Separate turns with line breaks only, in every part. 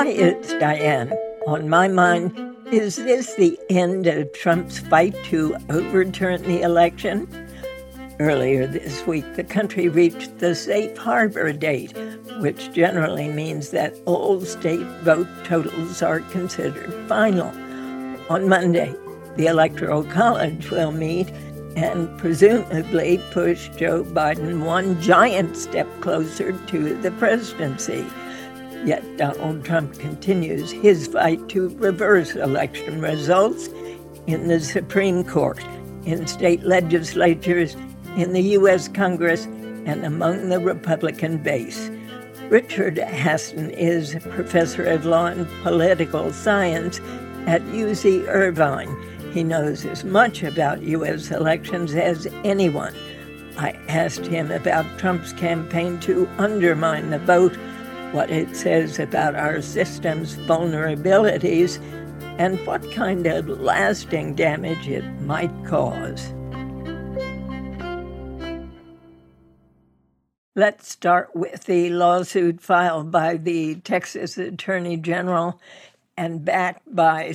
Hi, it's Diane. On my mind, is this the end of Trump's fight to overturn the election? Earlier this week, the country reached the safe harbor date, which generally means that all state vote totals are considered final. On Monday, the Electoral College will meet and presumably push Joe Biden one giant step closer to the presidency. Yet Donald Trump continues his fight to reverse election results in the Supreme Court, in state legislatures, in the U.S. Congress, and among the Republican base. Richard Hasson is professor of law and political science at UC Irvine. He knows as much about U.S. elections as anyone. I asked him about Trump's campaign to undermine the vote, what it says about our system's vulnerabilities, and what kind of lasting damage it might cause. Let's start with the lawsuit filed by the Texas Attorney General and backed by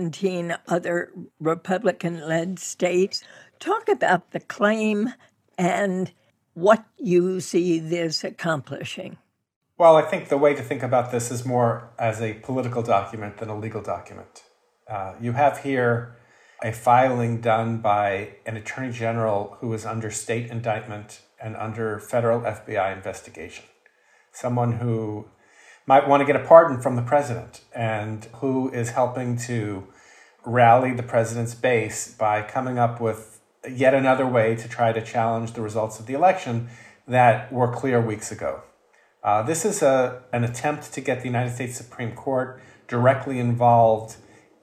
17 other Republican-led states. Talk about the claim and what you see this accomplishing.
Well, I think the way to think about this is more as a political document than a legal document. You have here a filing done by an attorney general who is under state indictment and under federal FBI investigation. Someone who might want to get a pardon from the president and who is helping to rally the president's base by coming up with yet another way to try to challenge the results of the election that were clear weeks ago. This is an attempt to get the United States Supreme Court directly involved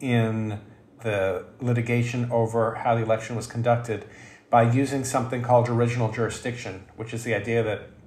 in the litigation over how the election was conducted by using something called original jurisdiction, which is the idea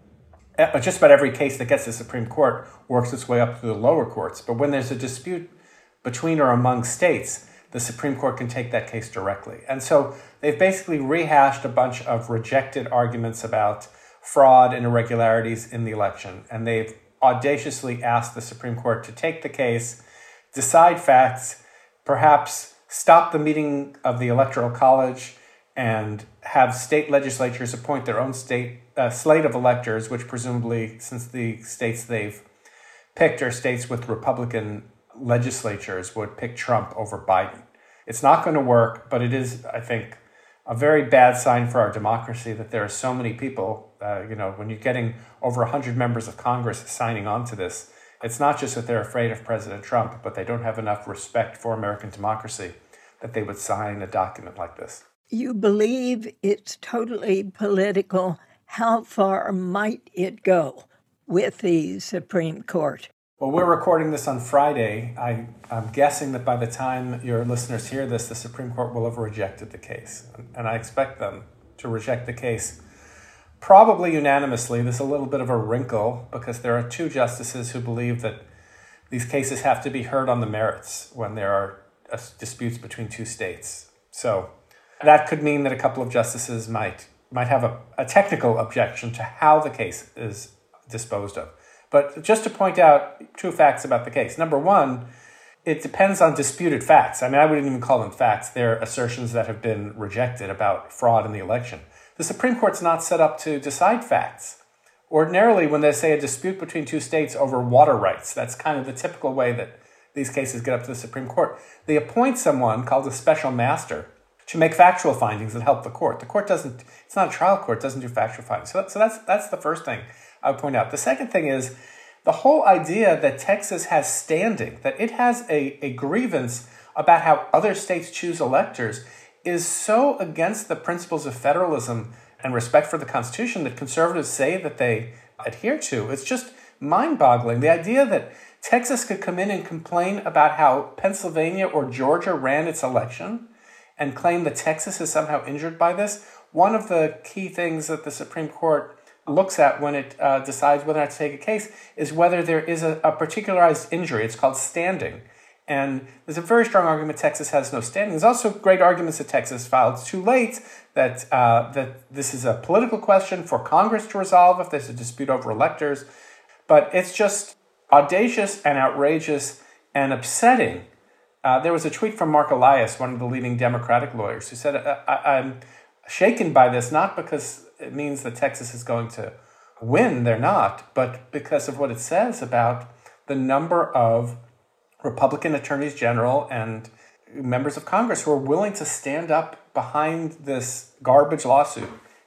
that just about every case that gets to the Supreme Court works its way up through the lower courts. But when there's a dispute between or among states, the Supreme Court can take that case directly. And so they've basically rehashed a bunch of rejected arguments about fraud and irregularities in the election. And they've audaciously asked the Supreme Court to take the case, decide facts, perhaps stop the meeting of the Electoral College and have state legislatures appoint their own state slate of electors, which presumably, since the states they've picked are states with Republican legislatures, would pick Trump over Biden. It's not going to work, but it is, I think, a very bad sign for our democracy that there are so many people, when you're getting over 100 members of Congress signing on to this, it's not just that they're afraid of President Trump, but they don't have enough respect for American democracy that they would sign a document like this.
You believe it's totally political. How far might it go with the Supreme Court?
Well, we're recording this on Friday. I'm guessing that by the time your listeners hear this, the Supreme Court will have rejected the case. And I expect them to reject the case probably unanimously. There's a little bit of a wrinkle because there are two justices who believe that these cases have to be heard on the merits when there are disputes between two states. So that could mean that a couple of justices might have a technical objection to how the case is disposed of. But just to point out two facts about the case. Number one, it depends on disputed facts. I mean, I wouldn't even call them facts. They're assertions that have been rejected about fraud in the election. The Supreme Court's not set up to decide facts. Ordinarily, when they say a dispute between two states over water rights, that's kind of the typical way that these cases get up to the Supreme Court. They appoint someone called a special master to make factual findings that help the court. The court doesn't, it's not a trial court, doesn't do factual findings. So that's the first thing I would point out. The second thing is the whole idea that Texas has standing, that it has a grievance about how other states choose electors is so against the principles of federalism and respect for the Constitution that conservatives say that they adhere to. It's just mind-boggling. The idea that Texas could come in and complain about how Pennsylvania or Georgia ran its election and claim that Texas is somehow injured by this. One of the key things that the Supreme Court looks at when it decides whether or not to take a case is whether there is a particularized injury. It's called standing. And there's a very strong argument Texas has no standing. There's also great arguments that Texas filed too late, that this is a political question for Congress to resolve if there's a dispute over electors. But it's just audacious and outrageous and upsetting. There was a tweet from Mark Elias, one of the leading Democratic lawyers, who said, I'm shaken by this, not because it means that Texas is going to win, they're not, but because of what it says about the number of Republican attorneys general and members of Congress who are willing to stand up behind this garbage lawsuit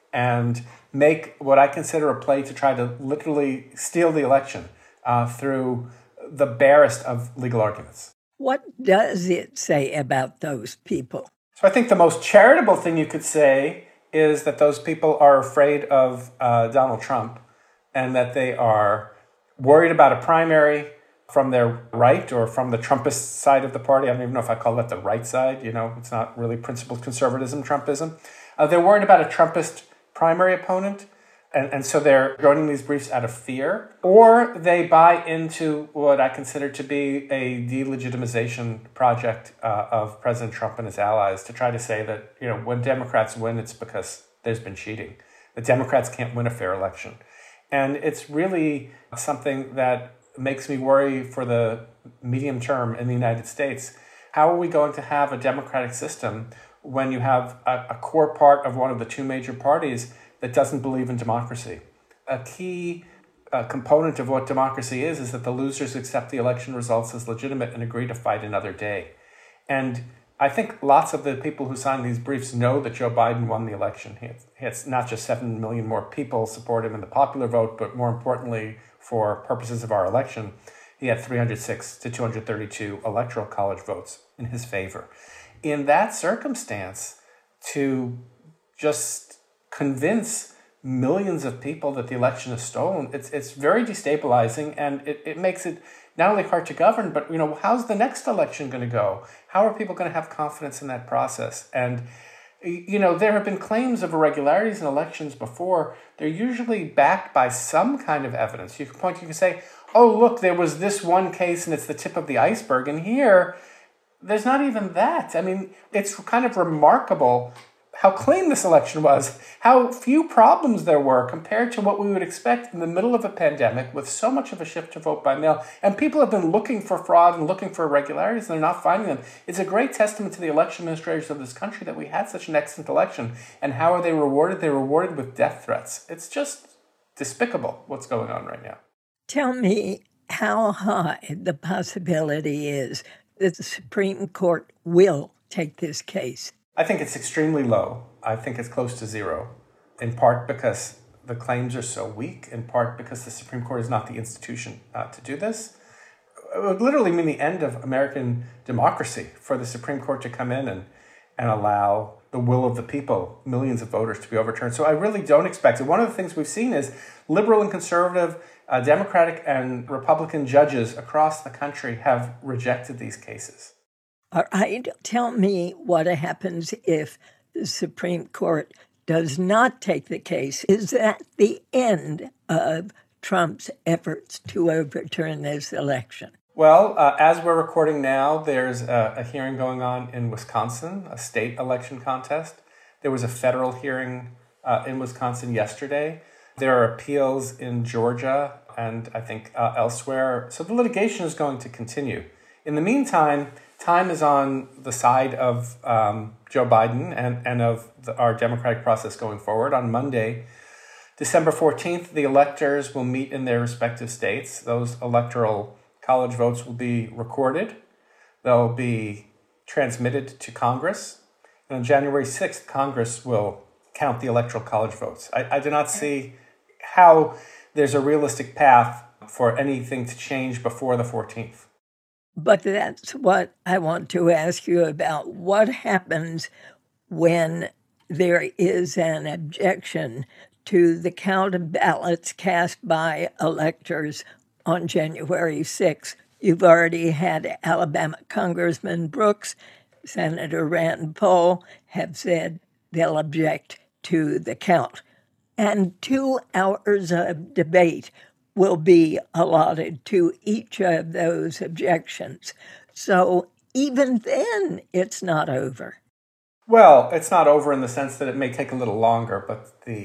and make what I consider a play to try to literally steal the election through the barest of legal arguments.
What does it say about those people?
So I think the most charitable thing you could say is that those people are afraid of Donald Trump and that they are worried about a primary from their right or from the Trumpist side of the party. I don't even know if I call that the right side. It's not really principled conservatism, Trumpism. They're worried about a Trumpist primary opponent. And so they're joining these briefs out of fear, or they buy into what I consider to be a delegitimization project of President Trump and his allies to try to say that, when Democrats win, it's because there's been cheating. The Democrats can't win a fair election. And it's really something that makes me worry for the medium term in the United States. How are we going to have a democratic system when you have a core part of one of the two major parties that doesn't believe in democracy? A key component of what democracy is that the losers accept the election results as legitimate and agree to fight another day. And I think lots of the people who signed these briefs know that Joe Biden won the election. He has not just 7 million more people support him in the popular vote, but more importantly, for purposes of our election, he had 306 to 232 electoral college votes in his favor. In that circumstance, to just convince millions of people that the election is stolen, it's very destabilizing, and it makes it not only hard to govern, but how's the next election going to go? How are people going to have confidence in that process? And there have been claims of irregularities in elections before. They're usually backed by some kind of evidence. You can say, oh, look, there was this one case and it's the tip of the iceberg. And here, there's not even that. I mean, it's kind of remarkable how clean this election was, how few problems there were compared to what we would expect in the middle of a pandemic with so much of a shift to vote by mail. And people have been looking for fraud and looking for irregularities, and they're not finding them. It's a great testament to the election administrators of this country that we had such an excellent election. And how are they rewarded? They're rewarded with death threats. It's just despicable what's going on right now.
Tell me how high the possibility is that the Supreme Court will take this case.
I think it's extremely low. I think it's close to zero, in part because the claims are so weak, in part because the Supreme Court is not the institution to do this. It would literally mean the end of American democracy for the Supreme Court to come in and allow the will of the people, millions of voters, to be overturned. So I really don't expect it. One of the things we've seen is liberal and conservative, Democratic and Republican judges across the country have rejected these cases.
All right, tell me what happens if the Supreme Court does not take the case. Is that the end of Trump's efforts to overturn this election?
Well, as we're recording now, there's a hearing going on in Wisconsin, a state election contest. There was a federal hearing in Wisconsin yesterday. There are appeals in Georgia and I think elsewhere. So the litigation is going to continue. In the meantime, time is on the side of Joe Biden and of our democratic process going forward. On Monday, December 14th, the electors will meet in their respective states. Those electoral college votes will be recorded. They'll be transmitted to Congress. And on January 6th, Congress will count the electoral college votes. I do not see how there's a realistic path for anything to change before the 14th.
But that's what I want to ask you about. What happens when there is an objection to the count of ballots cast by electors on January 6th? You've already had Alabama Congressman Brooks, Senator Rand Paul have said they'll object to the count. And 2 hours of debate will be allotted to each of those objections. So even then, it's not over.
Well, it's not over in the sense that it may take a little longer, but the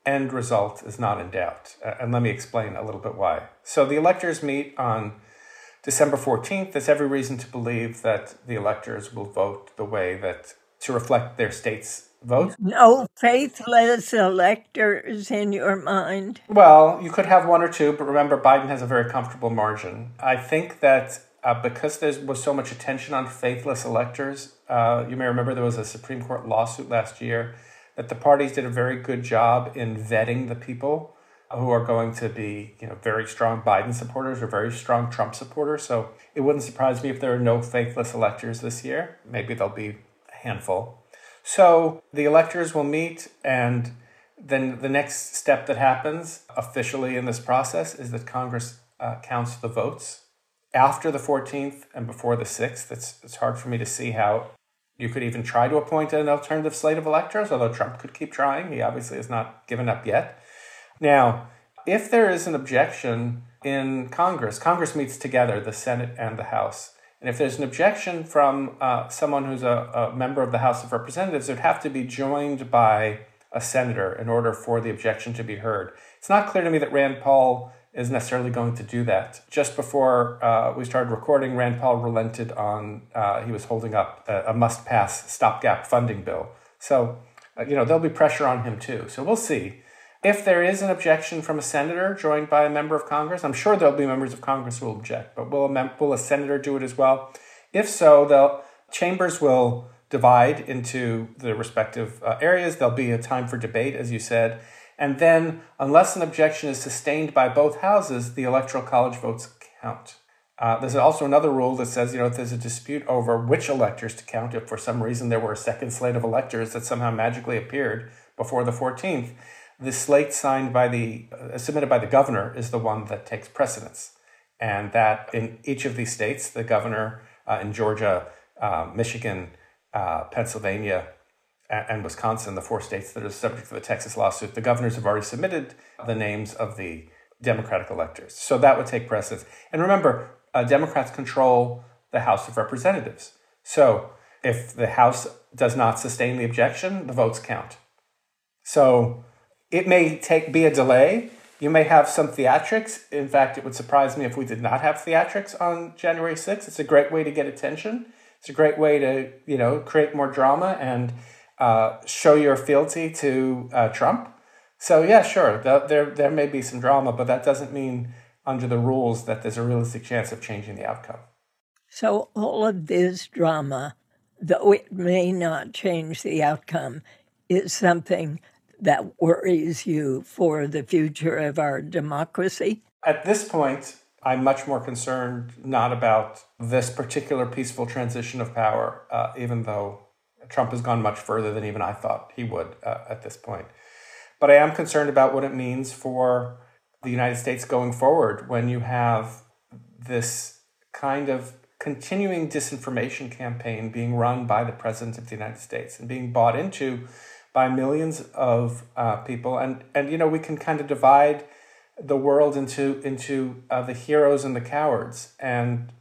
end result is not in doubt. And let me explain a little bit why. So the electors meet on December 14th. There's every reason to believe that the electors will vote the way that to reflect their state's vote.
No faithless electors in your mind?
Well, you could have one or two, but remember, Biden has a very comfortable margin. I think that because there was so much attention on faithless electors, you may remember there was a Supreme Court lawsuit last year that the parties did a very good job in vetting the people who are going to be, very strong Biden supporters or very strong Trump supporters. So it wouldn't surprise me if there are no faithless electors this year. Maybe there'll be a handful. So the electors will meet, and then the next step that happens officially in this process is that Congress counts the votes. After the 14th and before the 6th, it's hard for me to see how you could even try to appoint an alternative slate of electors, although Trump could keep trying. He obviously has not given up yet. Now, if there is an objection in Congress, Congress meets together, the Senate and the House. And if there's an objection from someone who's a member of the House of Representatives, it would have to be joined by a senator in order for the objection to be heard. It's not clear to me that Rand Paul is necessarily going to do that. Just before we started recording, Rand Paul relented on, he was holding up a must-pass stopgap funding bill. So, there'll be pressure on him too. So we'll see. If there is an objection from a senator joined by a member of Congress, I'm sure there'll be members of Congress who will object, but will a senator do it as well? If so, chambers will divide into the respective areas. There'll be a time for debate, as you said. And then, unless an objection is sustained by both houses, the Electoral College votes count. There's also another rule that says, if there's a dispute over which electors to count, if for some reason there were a second slate of electors that somehow magically appeared before the 14th, the slate submitted by the governor is the one that takes precedence. And that in each of these states, the governor in Georgia, Michigan, Pennsylvania, and Wisconsin, the 4 states that are subject to the Texas lawsuit, the governors have already submitted the names of the Democratic electors. So that would take precedence. And remember, Democrats control the House of Representatives. So if the House does not sustain the objection, the votes count. So it may be a delay. You may have some theatrics. In fact, it would surprise me if we did not have theatrics on January 6th. It's a great way to get attention. It's a great way to, create more drama and show your fealty to Trump. So yeah, sure, there may be some drama, but that doesn't mean under the rules that there's a realistic chance of changing the outcome.
So all of this drama, though it may not change the outcome, is something that worries you for the future of our democracy?
At this point, I'm much more concerned not about this particular peaceful transition of power, even though Trump has gone much further than even I thought he would at this point. But I am concerned about what it means for the United States going forward when you have this kind of continuing disinformation campaign being run by the President of the United States and being bought into by millions of people. And we can kind of divide the world into the heroes and the cowards. And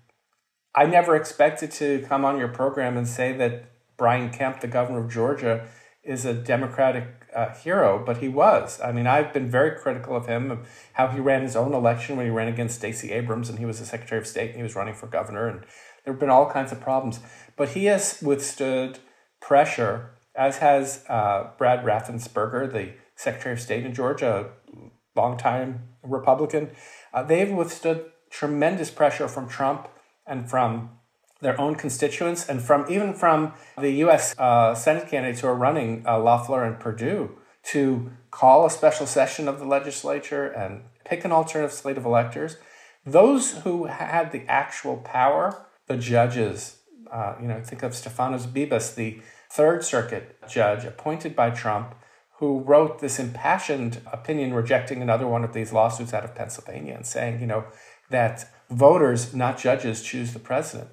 I never expected to come on your program and say that Brian Kemp, the governor of Georgia, is a Democratic hero, but he was. I mean, I've been very critical of him, of how he ran his own election when he ran against Stacey Abrams, and he was the Secretary of State, and he was running for governor, and there have been all kinds of problems. But he has withstood pressure, as has Brad Raffensperger, the Secretary of State in Georgia, a longtime Republican. They've withstood tremendous pressure from Trump and from their own constituents, and even from the U.S. Senate candidates who are running, Loeffler and Perdue, to call a special session of the legislature and pick an alternative slate of electors. Those who had the actual power, the judges, think of Stefanos Bibas, the Third Circuit judge appointed by Trump, who wrote this impassioned opinion rejecting another one of these lawsuits out of Pennsylvania and saying, that voters, not judges, choose the president.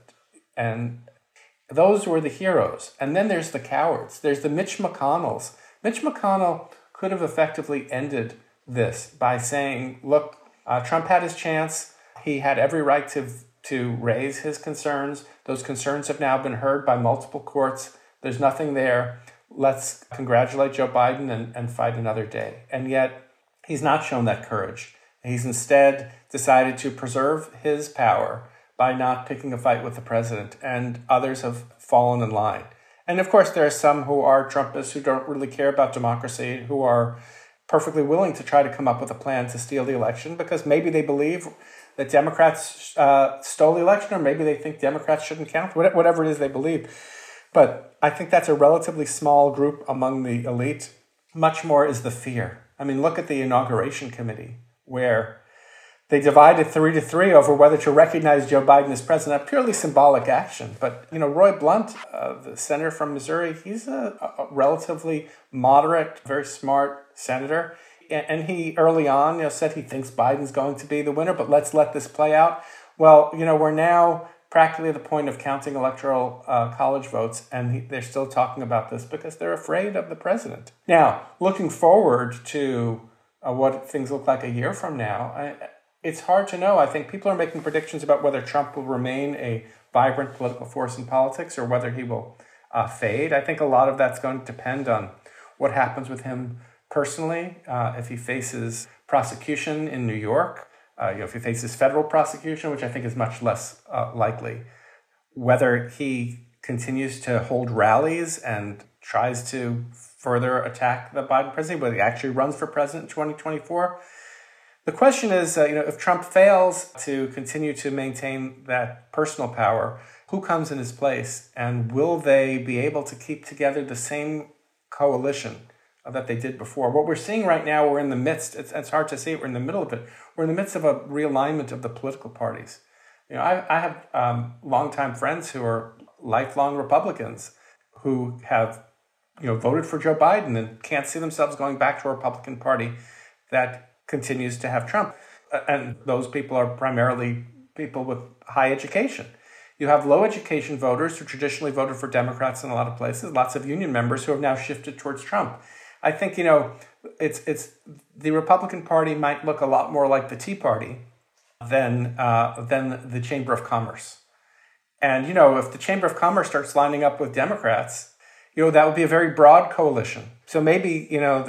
And those were the heroes. And then there's the cowards. There's the Mitch McConnells. Mitch McConnell could have effectively ended this by saying, look, Trump had his chance. He had every right to raise his concerns. Those concerns have now been heard by multiple courts. There's nothing there. let's congratulate Joe Biden and fight another day. And yet he's not shown that courage. He's instead decided to preserve his power by not picking a fight with the president, and others have fallen in line. And of course, there are some who are Trumpists who don't really care about democracy, who are perfectly willing to try to come up with a plan to steal the election because maybe they believe that Democrats stole the election, or maybe they think Democrats shouldn't count, whatever it is they believe. But I think that's a relatively small group among the elite. Much more is the fear. I mean, look at the inauguration committee, where they divided 3-3 over whether to recognize Joe Biden as president, a purely symbolic action. But, Roy Blunt, the senator from Missouri, he's a relatively moderate, very smart senator. And he early on said he thinks Biden's going to be the winner, but let's let this play out. Well, we're now practically at the point of counting electoral college votes, and they're still talking about this because they're afraid of the president. Now, looking forward to what things look like a year from now, it's hard to know. I think people are making predictions about whether Trump will remain a vibrant political force in politics or whether he will fade. I think a lot of that's going to depend on what happens with him personally, if he faces prosecution in New York, if he faces federal prosecution, which I think is much less likely, whether he continues to hold rallies and tries to further attack the Biden presidency, whether he actually runs for president in 2024. The question is, if Trump fails to continue to maintain that personal power, who comes in his place, and will they be able to keep together the same coalition that they did before? What we're seeing right now, we're in the midst, it's hard to see it, we're in the middle of it, we're in the midst of a realignment of the political parties. I have longtime friends who are lifelong Republicans who have voted for Joe Biden and can't see themselves going back to a Republican Party that continues to have Trump. And those people are primarily people with high education. You have low education voters who traditionally voted for Democrats in a lot of places, lots of union members who have now shifted towards Trump. I think, it's the Republican Party might look a lot more like the Tea Party than the Chamber of Commerce. And, if the Chamber of Commerce starts lining up with Democrats, that would be a very broad coalition. So maybe,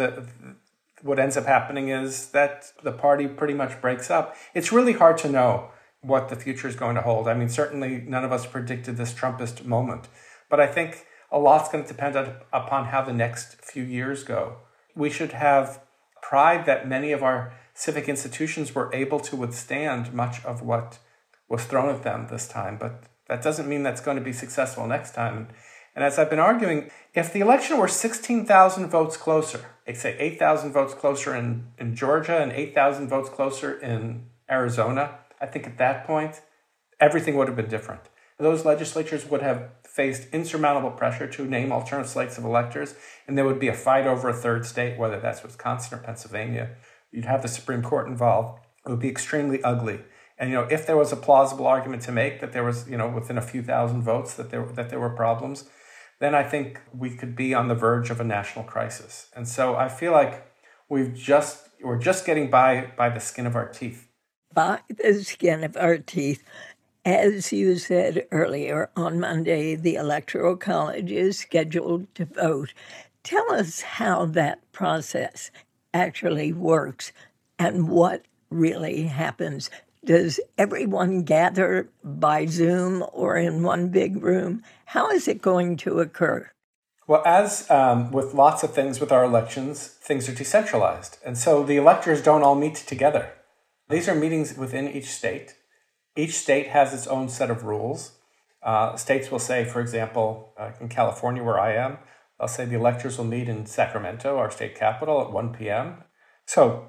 what ends up happening is that the party pretty much breaks up. It's really hard to know what the future is going to hold. I mean, certainly none of us predicted this Trumpist moment, but I think a lot's going to depend upon how the next few years go. We should have pride that many of our civic institutions were able to withstand much of what was thrown at them this time, but that doesn't mean that's going to be successful next time. And as I've been arguing, if the election were 16,000 votes closer, say 8,000 votes closer in Georgia and 8,000 votes closer in Arizona, I think at that point, everything would have been different. Those legislatures would have faced insurmountable pressure to name alternate slates of electors, and there would be a fight over a third state, whether that's Wisconsin or Pennsylvania. You'd have the Supreme Court involved. It would be extremely ugly. And, if there was a plausible argument to make that there was, within a few thousand votes that there were problems, then I think we could be on the verge of a national crisis. And so I feel like we're just getting by the skin of our teeth.
By the skin of our teeth. As you said earlier, on Monday, the Electoral College is scheduled to vote. Tell us how that process actually works and what really happens. Does everyone gather by Zoom or in one big room? How is it going to occur?
Well, as with lots of things with our elections, things are decentralized. And so the electors don't all meet together. These are meetings within each state. Each state has its own set of rules. States will say, for example, in California where I am, they'll say the electors will meet in Sacramento, our state capital, at 1 p.m. So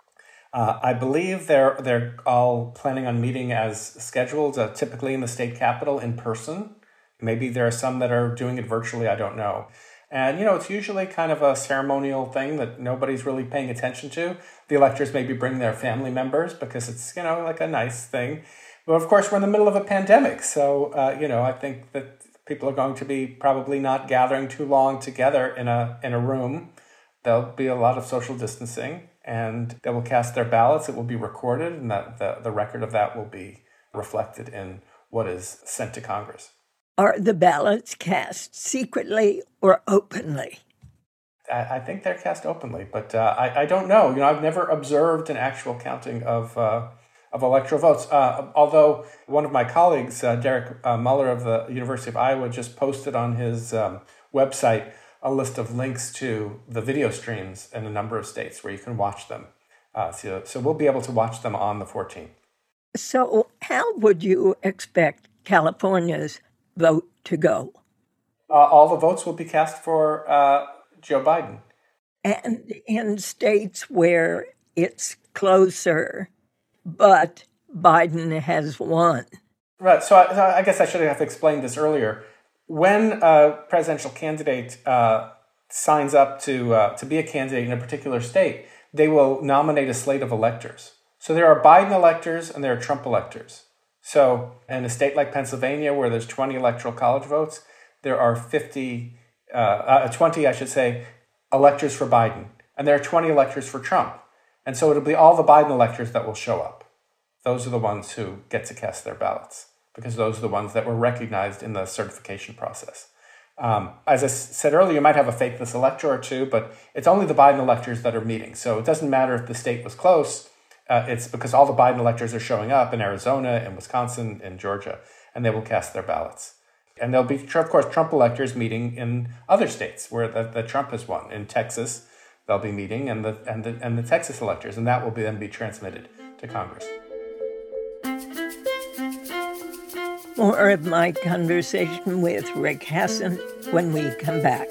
I believe they're all planning on meeting as scheduled, typically in the state capitol in person. Maybe there are some that are doing it virtually, I don't know. And, it's usually kind of a ceremonial thing that nobody's really paying attention to. The electors maybe bring their family members because it's, like a nice thing. But of course, we're in the middle of a pandemic. So, I think that people are going to be probably not gathering too long together in a room. There'll be a lot of social distancing, and they will cast their ballots. It will be recorded, and that the record of that will be reflected in what is sent to Congress.
Are the ballots cast secretly or openly?
I think they're cast openly, but I don't know. I've never observed an actual counting of electoral votes. Although one of my colleagues, Derek Muller of the University of Iowa, just posted on his website a list of links to the video streams in a number of states where you can watch them. So we'll be able to watch them on the 14th.
So how would you expect California's vote to go?
All the votes will be cast for Joe Biden.
And in states where it's closer, but Biden has won.
Right. So I guess I should have explained this earlier. When a presidential candidate signs up to be a candidate in a particular state, they will nominate a slate of electors. So there are Biden electors and there are Trump electors. So in a state like Pennsylvania, where there's 20 electoral college votes, there are 20, electors for Biden. And there are 20 electors for Trump. And so it'll be all the Biden electors that will show up. Those are the ones who get to cast their ballots, because those are the ones that were recognized in the certification process. As I said earlier, you might have a faithless elector or two, but it's only the Biden electors that are meeting. So it doesn't matter if the state was close. It's because all the Biden electors are showing up in Arizona, in Wisconsin, in Georgia, and they will cast their ballots. And there'll be, of course, Trump electors meeting in other states where the Trump has won. In Texas, they'll be meeting, and the Texas electors, and that will then be transmitted to Congress.
More of my conversation with Rick Hasen when we come back.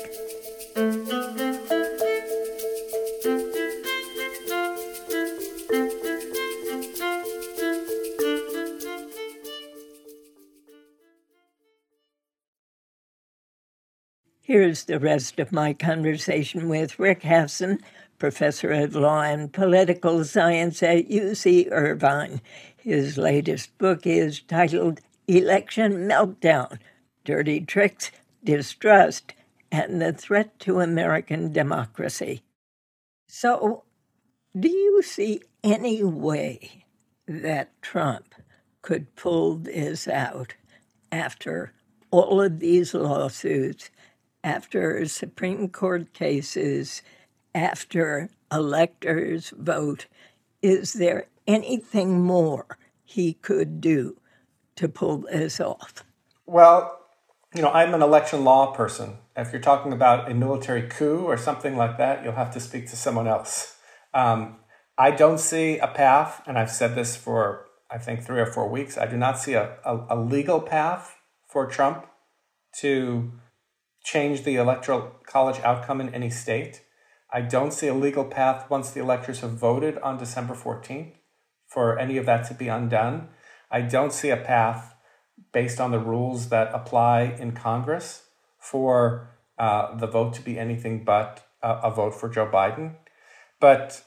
Here's the rest of my conversation with Rick Hasen, professor of law and political science at UC Irvine. His latest book is titled Election Meltdown: Dirty Tricks, Distrust, and the Threat to American Democracy. So, do you see any way that Trump could pull this out after all of these lawsuits, after Supreme Court cases, after electors vote? Is there anything more he could do to pull this off?
Well, I'm an election law person. If you're talking about a military coup or something like that, you'll have to speak to someone else. I don't see a path, and I've said this for, I think, 3 or 4 weeks. I do not see a legal path for Trump to change the electoral college outcome in any state. I don't see a legal path once the electors have voted on December 14th for any of that to be undone. I don't see a path based on the rules that apply in Congress for the vote to be anything but a vote for Joe Biden. But,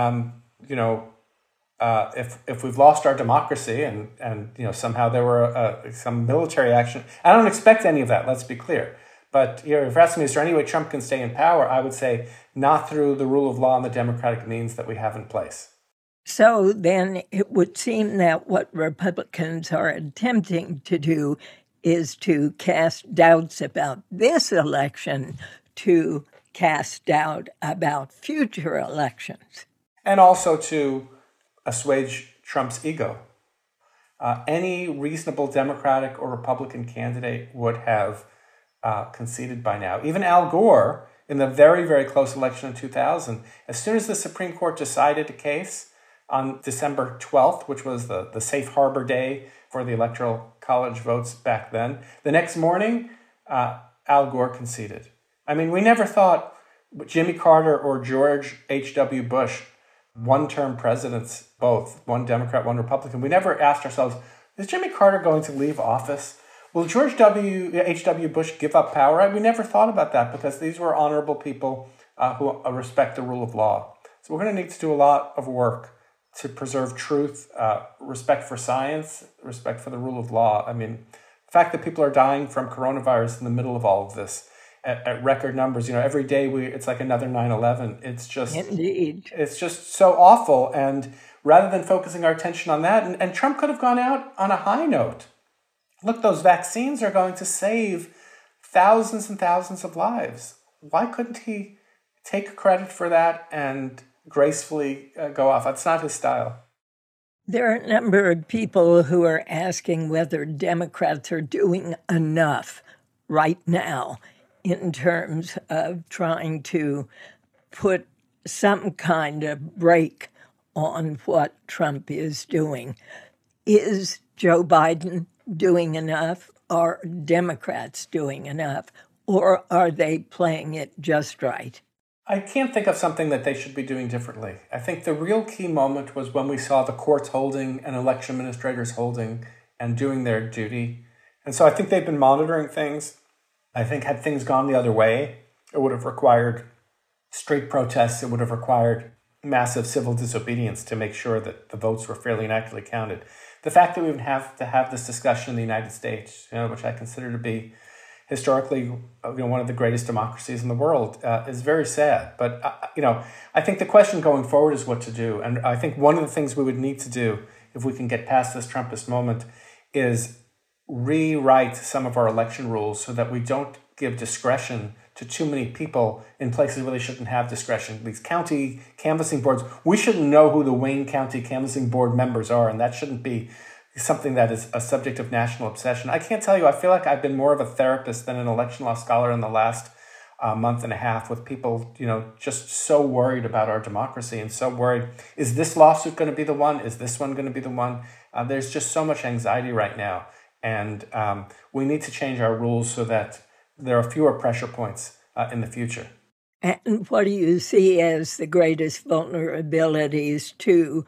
if we've lost our democracy and somehow there were some military action, I don't expect any of that, let's be clear. But if you're asking me, is there any way Trump can stay in power? I would say not through the rule of law and the democratic means that we have in place.
So then it would seem that what Republicans are attempting to do is to cast doubts about this election, to cast doubt about future elections.
And also to assuage Trump's ego. Any reasonable Democratic or Republican candidate would have conceded by now. Even Al Gore, in the very, very close election in 2000, as soon as the Supreme Court decided a case on December 12th, which was the safe harbor day for the electoral college votes back then, the next morning, Al Gore conceded. I mean, we never thought Jimmy Carter or George H.W. Bush, one-term presidents, both, one Democrat, one Republican, we never asked ourselves, is Jimmy Carter going to leave office? Will George H.W. Bush give up power? We never thought about that because these were honorable people who respect the rule of law. So we're going to need to do a lot of work to preserve truth, respect for science, respect for the rule of law. I mean, the fact that people are dying from coronavirus in the middle of all of this at record numbers, every day it's like another 9/11. It's just,
Indeed.
It's just so awful. And rather than focusing our attention on that, and Trump could have gone out on a high note. Look, those vaccines are going to save thousands and thousands of lives. Why couldn't he take credit for that and gracefully go off. That's not his style.
There are a number of people who are asking whether Democrats are doing enough right now in terms of trying to put some kind of brake on what Trump is doing. Is Joe Biden doing enough? Are Democrats doing enough? Or are they playing it just right?
I can't think of something that they should be doing differently. I think the real key moment was when we saw the courts holding and election administrators holding and doing their duty. And so I think they've been monitoring things. I think had things gone the other way, it would have required straight protests. It would have required massive civil disobedience to make sure that the votes were fairly and accurately counted. The fact that we even have to have this discussion in the United States, which I consider to be historically, one of the greatest democracies in the world, is very sad. But, I think the question going forward is what to do. And I think one of the things we would need to do, if we can get past this Trumpist moment, is rewrite some of our election rules so that we don't give discretion to too many people in places where they shouldn't have discretion. These county canvassing boards, we shouldn't know who the Wayne County canvassing board members are, and that shouldn't be something that is a subject of national obsession. I can't tell you, I feel like I've been more of a therapist than an election law scholar in the last month and a half, with people, just so worried about our democracy and so worried, is this lawsuit going to be the one? Is this one going to be the one? There's just so much anxiety right now. And we need to change our rules so that there are fewer pressure points in the future.
And what do you see as the greatest vulnerabilities to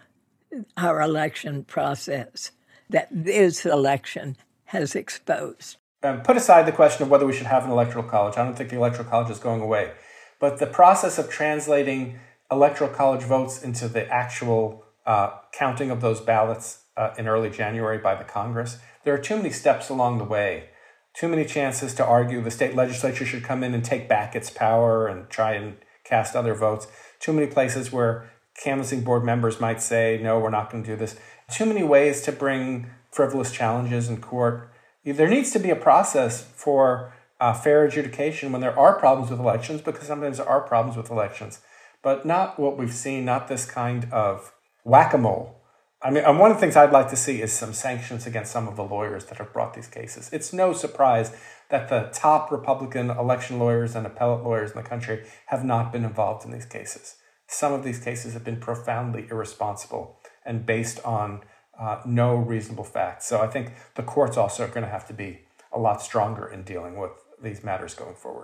our election process that this election has exposed?
Put aside the question of whether we should have an electoral college. I don't think the electoral college is going away. But the process of translating electoral college votes into the actual counting of those ballots in early January by the Congress, there are too many steps along the way. Too many chances to argue the state legislature should come in and take back its power and try and cast other votes. Too many places where canvassing board members might say, no, we're not going to do this. Too many ways to bring frivolous challenges in court. There needs to be a process for fair adjudication when there are problems with elections, because sometimes there are problems with elections, but not what we've seen, not this kind of whack-a-mole. I mean, and one of the things I'd like to see is some sanctions against some of the lawyers that have brought these cases. It's no surprise that the top Republican election lawyers and appellate lawyers in the country have not been involved in these cases. Some of these cases have been profoundly irresponsible and based on no reasonable facts. So I think the courts also are going to have to be a lot stronger in dealing with these matters going forward.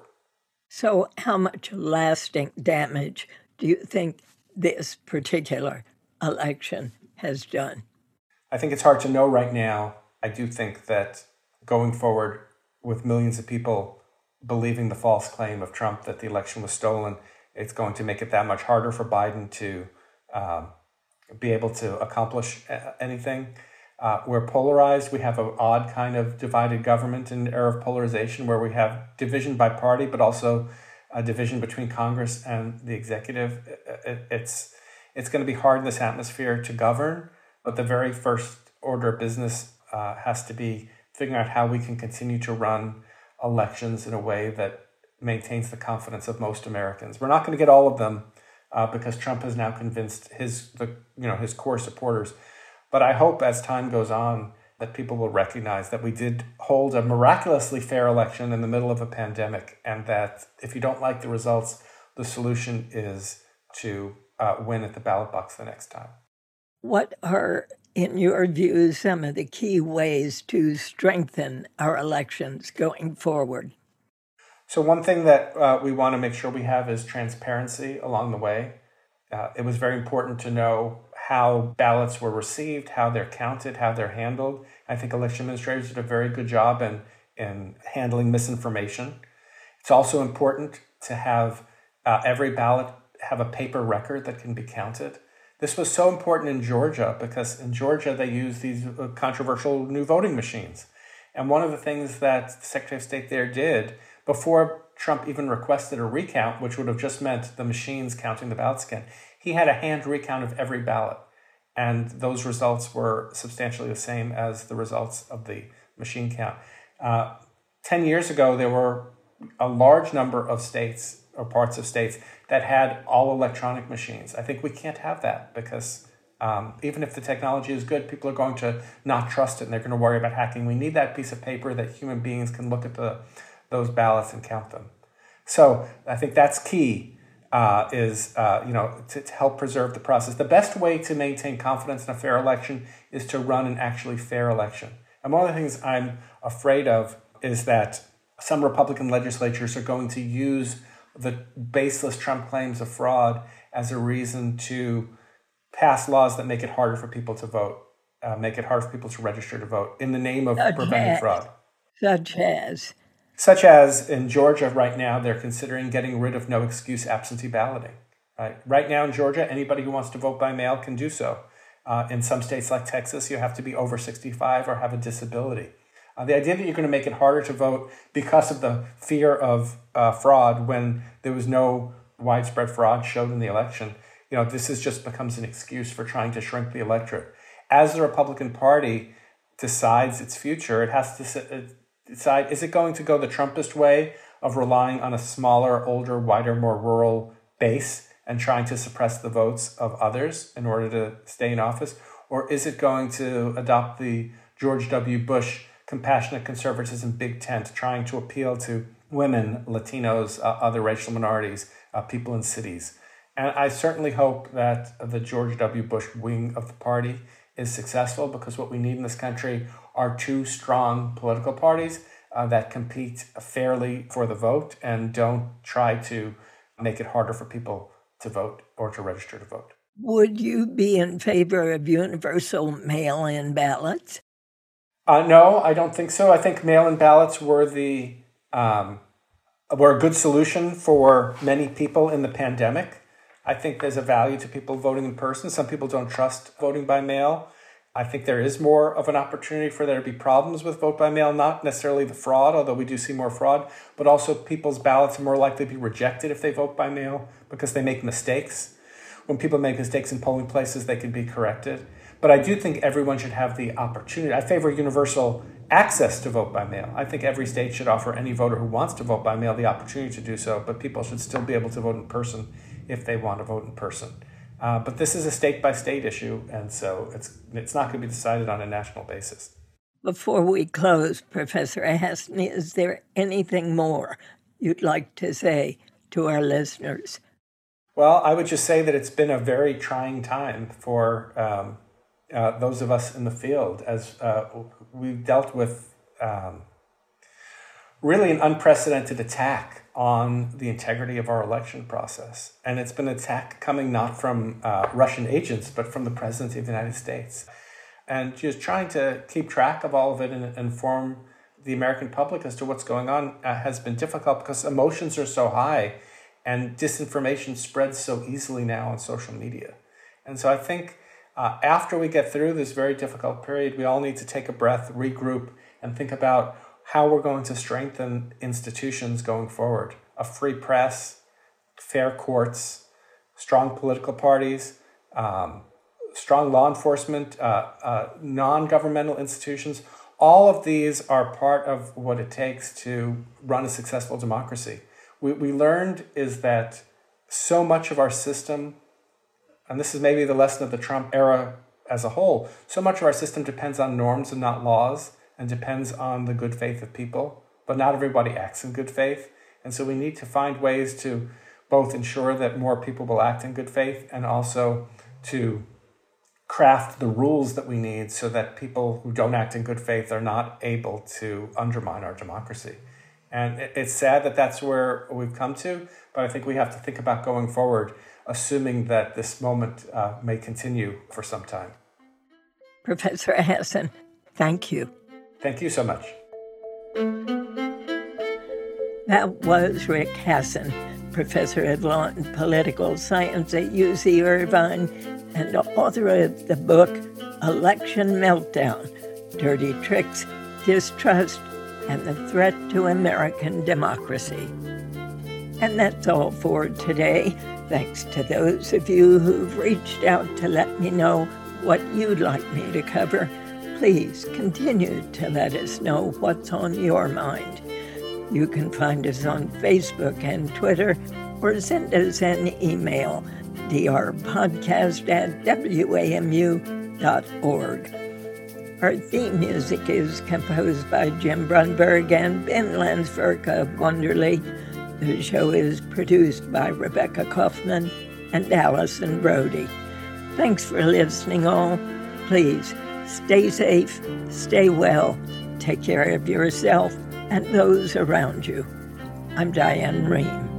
So how much lasting damage do you think this particular election has done?
I think it's hard to know right now. I do think that going forward with millions of people believing the false claim of Trump that the election was stolen, it's going to make it that much harder for Biden to be able to accomplish anything. We're polarized. We have an odd kind of divided government in an era of polarization where we have division by party, but also a division between Congress and the executive. It's going to be hard in this atmosphere to govern, but the very first order of business has to be figuring out how we can continue to run elections in a way that maintains the confidence of most Americans. We're not going to get all of them because Trump has now convinced his core supporters. But I hope as time goes on that people will recognize that we did hold a miraculously fair election in the middle of a pandemic, and that if you don't like the results, the solution is to win at the ballot box the next time.
What are, in your view, some of the key ways to strengthen our elections going forward?
So one thing that we want to make sure we have is transparency along the way. It was very important to know how ballots were received, how they're counted, how they're handled. I think election administrators did a very good job in handling misinformation. It's also important to have every ballot have a paper record that can be counted. This was so important in Georgia because in Georgia they use these controversial new voting machines. And one of the things that the Secretary of State there did before Trump even requested a recount, which would have just meant the machines counting the ballots again, he had a hand recount of every ballot. And those results were substantially the same as the results of the machine count. 10 years ago, there were a large number of states or parts of states that had all electronic machines. I think we can't have that because even if the technology is good, people are going to not trust it and they're going to worry about hacking. We need that piece of paper that human beings can look at those ballots and count them. So I think that's key, to help preserve the process. The best way to maintain confidence in a fair election is to run an actually fair election. And one of the things I'm afraid of is that some Republican legislatures are going to use the baseless Trump claims of fraud as a reason to pass laws that make it harder for people to vote, make it harder for people to register to vote in the name of preventing fraud. Such as in Georgia right now, they're considering getting rid of no excuse absentee balloting. Right now in Georgia, anybody who wants to vote by mail can do so. In some states like Texas, you have to be over 65 or have a disability. The idea that you're going to make it harder to vote because of the fear of fraud when there was no widespread fraud showed in the election, this just becomes an excuse for trying to shrink the electorate. As the Republican Party decides its future, it has to decide, is it going to go the Trumpist way of relying on a smaller, older, wider, more rural base and trying to suppress the votes of others in order to stay in office? Or is it going to adopt the George W. Bush compassionate conservatism big tent, trying to appeal to women, Latinos, other racial minorities, people in cities? And I certainly hope that the George W. Bush wing of the party is successful, because what we need in this country are two strong political parties that compete fairly for the vote and don't try to make it harder for people to vote or to register to vote.
Would you be in favor of universal mail-in ballots?
No, I don't think so. I think mail-in ballots were a good solution for many people in the pandemic. I think there's a value to people voting in person. Some people don't trust voting by mail. I think there is more of an opportunity for there to be problems with vote by mail, not necessarily the fraud, although we do see more fraud, but also people's ballots are more likely to be rejected if they vote by mail because they make mistakes. When people make mistakes in polling places, they can be corrected. But I do think everyone should have the opportunity. I favor universal access to vote by mail. I think every state should offer any voter who wants to vote by mail the opportunity to do so, but people should still be able to vote in person if they want to vote in person. But this is a state-by-state issue, and so it's not going to be decided on a national basis.
Before we close, Professor Hasson, is there anything more you'd like to say to our listeners?
Well, I would just say that it's been a very trying time for those of us in the field, as we've dealt with really an unprecedented attack on the integrity of our election process. And it's been an attack coming not from Russian agents, but from the President of the United States. And just trying to keep track of all of it and inform the American public as to what's going on has been difficult because emotions are so high and disinformation spreads so easily now on social media. And so I think after we get through this very difficult period, we all need to take a breath, regroup, and think about how we're going to strengthen institutions going forward. A free press, fair courts, strong political parties, strong law enforcement, non-governmental institutions. All of these are part of what it takes to run a successful democracy. We learned is that so much of our system, and this is maybe the lesson of the Trump era as a whole, so much of our system depends on norms and not laws, and depends on the good faith of people, but not everybody acts in good faith. And so we need to find ways to both ensure that more people will act in good faith and also to craft the rules that we need so that people who don't act in good faith are not able to undermine our democracy. And it's sad that that's where we've come to, but I think we have to think about going forward, assuming that this moment may continue for some time.
Professor Hasson, thank you.
Thank you so much.
That was Rick Hasson, professor of law and political science at UC Irvine and author of the book Election Meltdown: Dirty Tricks, Distrust, and the Threat to American Democracy. And that's all for today. Thanks to those of you who've reached out to let me know what you'd like me to cover. Please continue to let us know what's on your mind. You can find us on Facebook and Twitter or send us an email, drpodcast@wamu.org. Our theme music is composed by Jim Brunberg and Ben Landsverk of Wonderly. The show is produced by Rebecca Kaufman and Allison Brody. Thanks for listening, all. Please stay safe, stay well, take care of yourself and those around you. I'm Diane Rehm.